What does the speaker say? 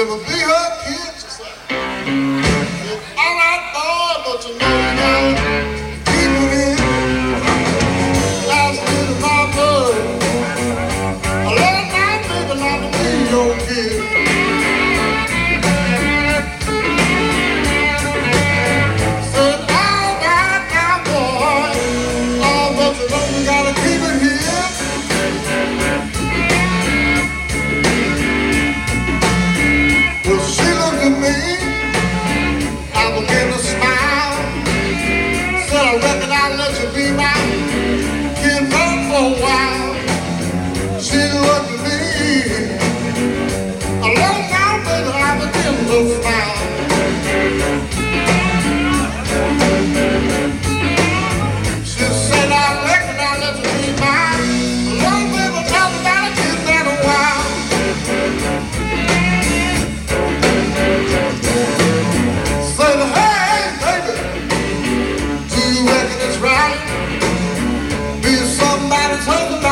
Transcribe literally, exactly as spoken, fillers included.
Never be her kid, she said. All right, boy, but you know you gotta keep it in. Last bit of my blood. A little night, baby, not to be your kid. Said, all right now, boy. Oh, but you know you gotta keep it here. Well, she looked at me. I began to smile. Said, I reckon I'll let you be my kid man for a while. She looked at me. Alone now, baby, I began to smile. She said, I reckon I'll let you be mine. Alone, baby, talk about a kid man a while. Said, hey, baby, do you reckon it's right? Be somebody's husband?